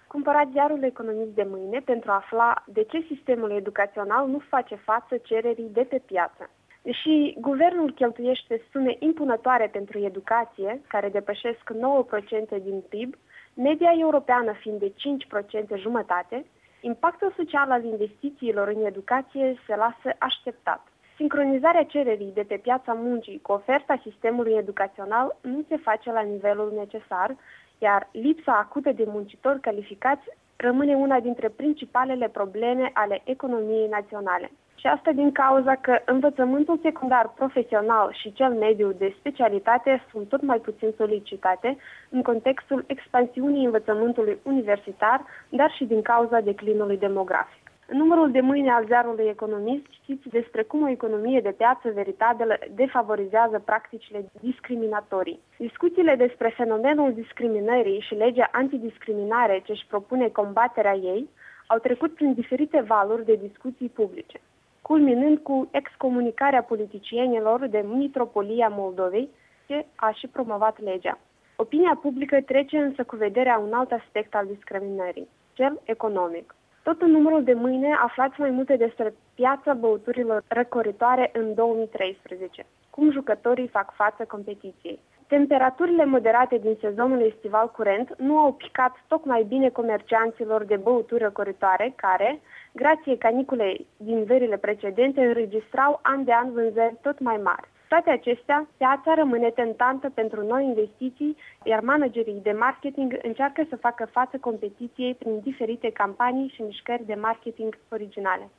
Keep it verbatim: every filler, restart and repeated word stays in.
Cumpărați ziarul Economist de mâine pentru a afla de ce sistemul educațional nu face față cererii de pe piață. Deși guvernul cheltuiește sume impunătoare pentru educație, care depășesc nouă la sută din P I B, media europeană fiind de cinci la sută jumătate, impactul social al investițiilor în educație se lasă așteptat. Sincronizarea cererii de pe piața muncii cu oferta sistemului educațional nu se face la nivelul necesar, iar lipsa acută de muncitori calificați rămâne una dintre principalele probleme ale economiei naționale. Și asta din cauza că învățământul secundar profesional și cel mediu de specialitate sunt tot mai puțin solicitate în contextul expansiunii învățământului universitar, dar și din cauza declinului demografic. În numărul de mâine al ziarului Economist știți despre cum o economie de piață veritabilă defavorizează practicile discriminatorii. Discuțiile despre fenomenul discriminării și legea antidiscriminare ce își propune combaterea ei au trecut prin diferite valuri de discuții publice, culminând cu excomunicarea politicienilor de Mitropolia Moldovei, ce a și promovat legea. Opinia publică trece însă cu vederea un alt aspect al discriminării, cel economic. Tot în numărul de mâine aflați mai multe despre piața băuturilor răcoritoare în două mii treisprezece, cum jucătorii fac față competiției. Temperaturile moderate din sezonul estival curent nu au picat tocmai bine comercianților de băuturi răcoritoare care, grație caniculei din verile precedente, înregistrau an de an vânzări tot mai mari. Toate acestea, piața rămâne tentantă pentru noi investiții, iar managerii de marketing încearcă să facă față competiției prin diferite campanii și mișcări de marketing originale.